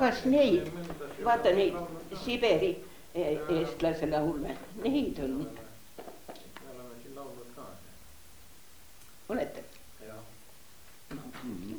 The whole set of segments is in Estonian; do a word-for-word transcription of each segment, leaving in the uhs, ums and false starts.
kas neid, vaata neid Siberi eestlase laule, neid on. Me oleme siin laulnud ka. Olete? Jah. Mm-hmm.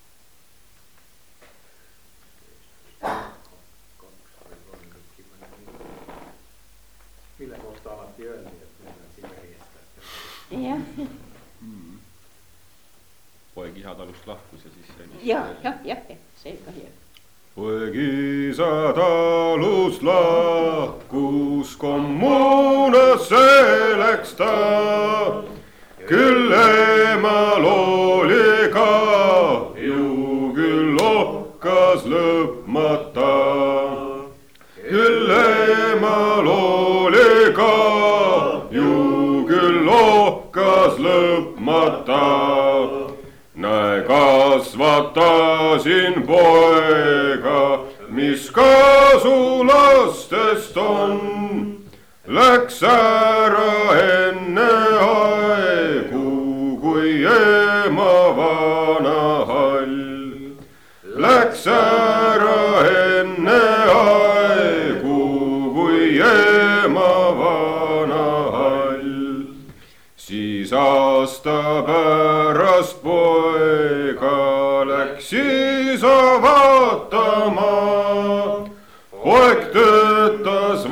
Mille kohta alati öeldi, et meil on Siberi eestlast. Jah. Mm. Poeg isa talust lahkus ja siis see... Jah, jah, jah, see ka jah. Poeg isa talust lahkus, kommuunasse läks ta, küll emal oli ka, ju küll ohkas lõpmata. Küll emal oli ka, ju küll ohkas lõpmata. Näe, kasvatasin poega, mis kasu lastest on. Läks ära enne aegu, kui ema vana hall. Läks ära enne aegu, kui ema vana hall. Siis aasta pärast poega läks isa vaatama. Poeg töötas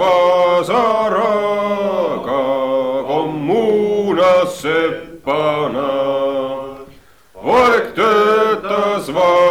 Vasaraga kommuunas seppana. Poeg töötas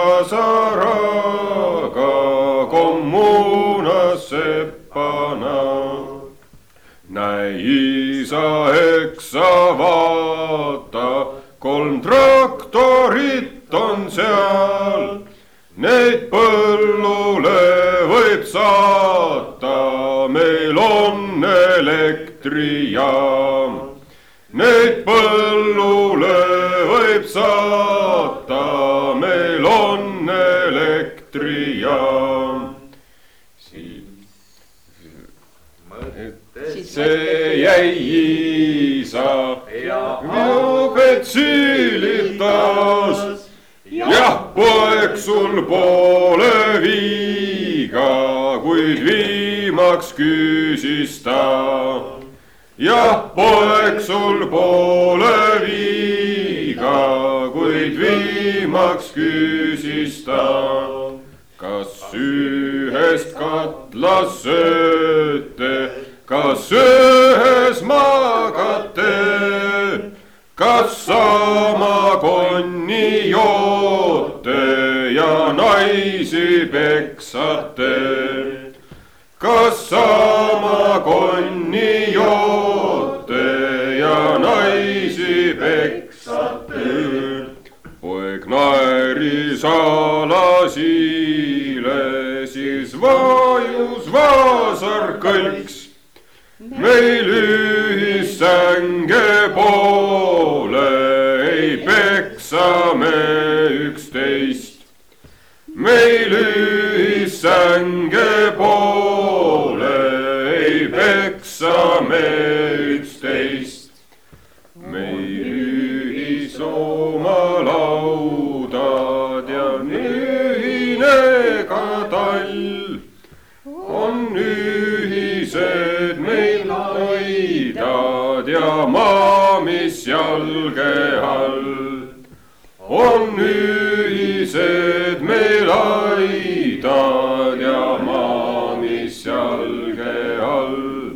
Vasaraga kommuunas seppana. Näe isa eksa vaata, kolm traktorit on seal. Neid põllule võib saata, meil on elektrijaam. Neid põllule võib saata, meil on elektrijaam. See jäi isa viuget siilitas. Jah, poeg sul pole viiga, kuid viimaks küsis ta. Jah, poeg sul pole viiga, kuid viimaks küsis ta. Kas ühest katlas sööte, kas ühes magate, kas sama konni joote ja naisi peksate? Kas sama konni joote ja naisi peksate? Poeg naeris alasile, siis vajus Vasar kõlks. Meil ühissänge poole ei peksa me üksteist. Meil ühissänge poole ei peksa me üksteist. Meil ühislooma laudad ja ühine ka tall. On ühised meil aidad ja maa, mis jalge all. On ühised meil aidad ja maa, mis jalge all.